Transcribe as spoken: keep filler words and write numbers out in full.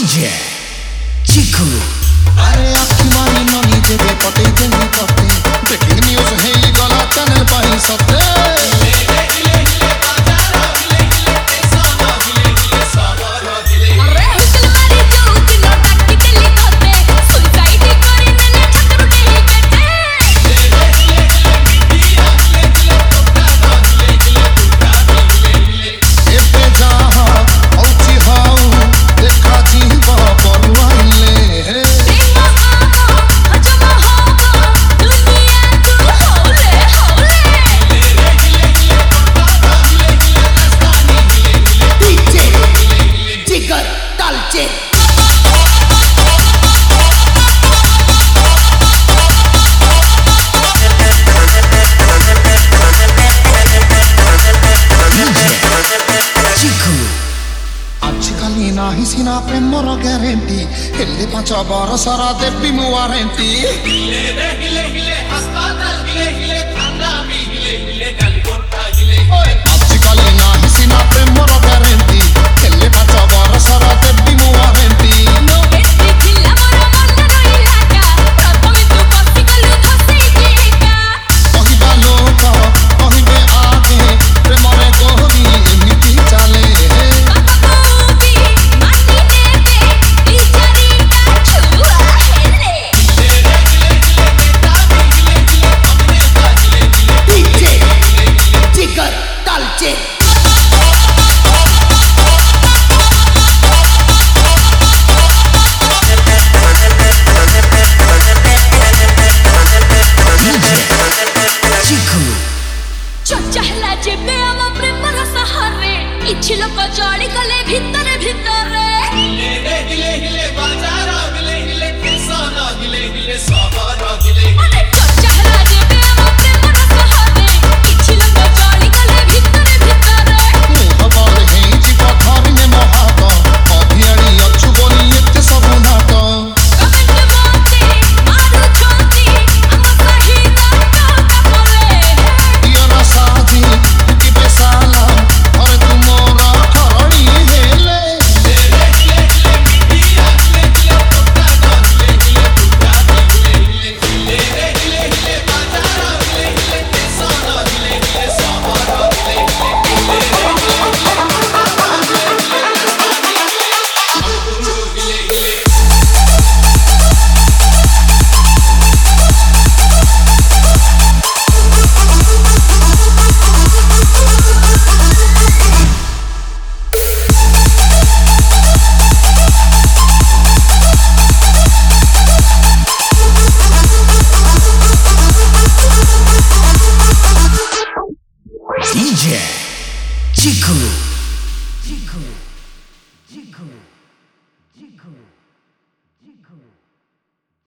DJ Chiku अरे आपकी मानी मानी जेबे पटे देनी पटे ब्रेकिंग न्यूज़ है ये गला चैनल पर सत्य नाही सिना प्रेमर ग्यारेंटी हेल्ले पांच बरसर देवी मु वारेंटी आजकल नाही सिना प्रेमर ग्यारेंटी हेल्ले पांच बरसर देवी मु वारेंटी कहबा लोक कहबे आगे प्रेमरे गोरी एमिति चले इच्छी लोक जड़ी गले भितरे भितरे हिले हिले हिले बाजार हिले हिले किसान हिले हिले सागर हिले अरे चहला जेबे हम प्रेम रस हरे इच्छी लोक जड़ी गले भितरे भितरे मोहबाल है जी पथार में महागा अभियानी अच्छु बोली एते सब नाट कमेंट मोते मारू छोटी हम सही रात करे दिया ना साजी की पेशाला और तुम डीजे चिकू चिकू चिकू चिकू